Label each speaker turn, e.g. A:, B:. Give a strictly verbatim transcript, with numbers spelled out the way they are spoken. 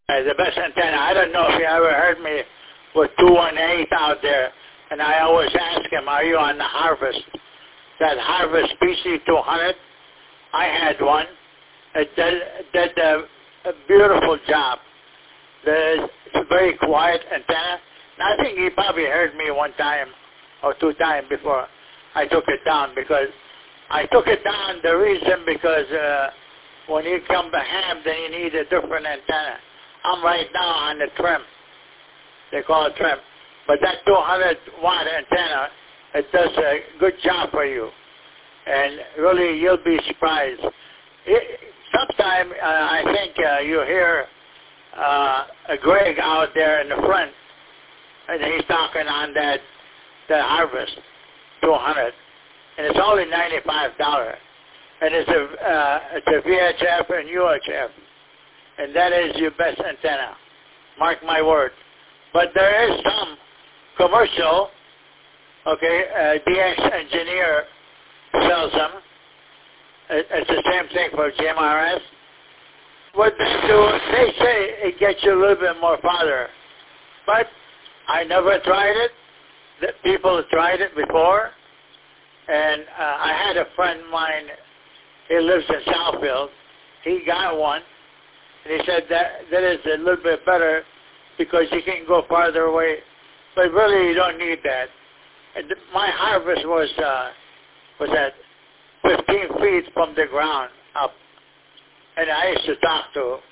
A: Uh, the best antenna. I don't know if you ever heard me with two one eight out there, and I always ask him, are you on the Harvest? That Harvest P C two hundred, I had one. It did, did a, a beautiful job. The, it's a very quiet antenna. And I think he probably heard me one time or two times before I took it down, because I took it down the reason because uh, when you come to ham, then you need a different antenna. I'm right now on the trim. They call it trim. But that two hundred watt antenna, it does a good job for you. And really, you'll be surprised. It, sometime, uh, I think uh, you hear uh, a Greg out there in the front, and he's talking on that, that Harvest two hundred. And it's only ninety-five dollars. And it's a, uh, it's a V H F and U H F. And that is your best antenna. Mark my word. But there is some commercial, okay, uh, D X Engineer sells them. It, it's the same thing for G M R S. What they do, they say it gets you a little bit more farther. But I never tried it. The people have tried it before. And uh, I had a friend of mine, he lives in Southfield. He got one. And he said that that is a little bit better because you can go farther away. But really, you don't need that. And my Harvest was uh, was at fifteen feet from the ground up. And I used to talk to